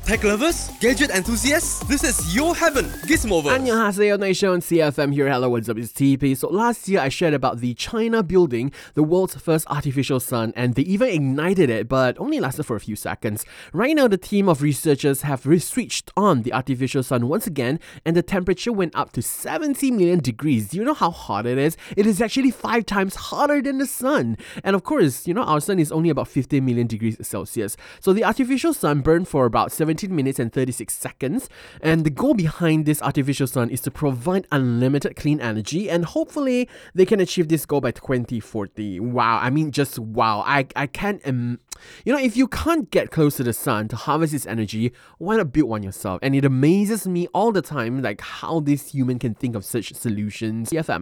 Tech lovers, gadget enthusiasts, this is your heaven, Gizmoverse. Annyeonghaseyo Nation on CFM here. Hello, what's up? It's TP. So last year I shared about the China building the world's first artificial sun, and they even ignited it, but only lasted for a few seconds. Right now, the team of researchers have switched on the artificial sun once again, and the temperature went up to 70 million degrees. Do you know how hot it is? It is actually 5 times hotter than the sun. And of course, our sun is only about 15 million degrees Celsius. So the artificial sun burned for about 17 minutes and 36 seconds. And the goal behind this artificial sun is to provide unlimited clean energy, and hopefully they can achieve this goal by 2040. Wow, I mean, just wow. I can't, if you can't get close to the sun to harvest its energy, why not build one yourself? And it amazes me all the time, like how this human can think of such solutions. CFM.